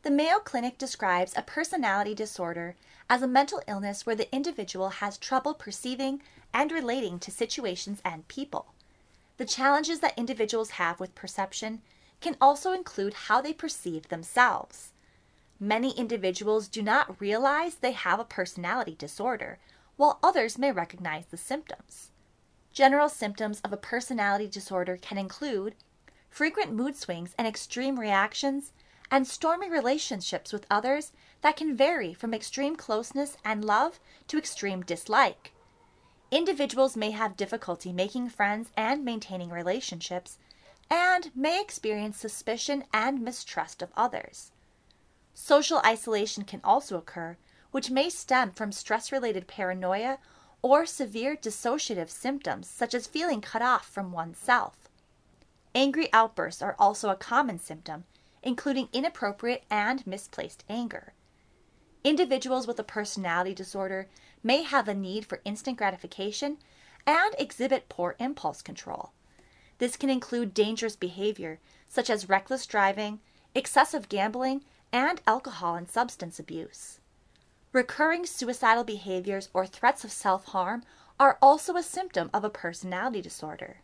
The Mayo Clinic describes a personality disorder as a mental illness where the individual has trouble perceiving and relating to situations and people. The challenges that individuals have with perception can also include how they perceive themselves. Many individuals do not realize they have a personality disorder, while others may recognize the symptoms. General symptoms of a personality disorder can include frequent mood swings and extreme reactions, and stormy relationships with others that can vary from extreme closeness and love to extreme dislike. Individuals may have difficulty making friends and maintaining relationships, and may experience suspicion and mistrust of others. Social isolation can also occur, which may stem from stress-related paranoia or severe dissociative symptoms such as feeling cut off from oneself. Angry outbursts are also a common symptom, including inappropriate and misplaced anger. Individuals with a personality disorder may have a need for instant gratification and exhibit poor impulse control. This can include dangerous behavior such as reckless driving, excessive gambling, and alcohol and substance abuse. Recurring suicidal behaviors or threats of self-harm are also a symptom of a personality disorder.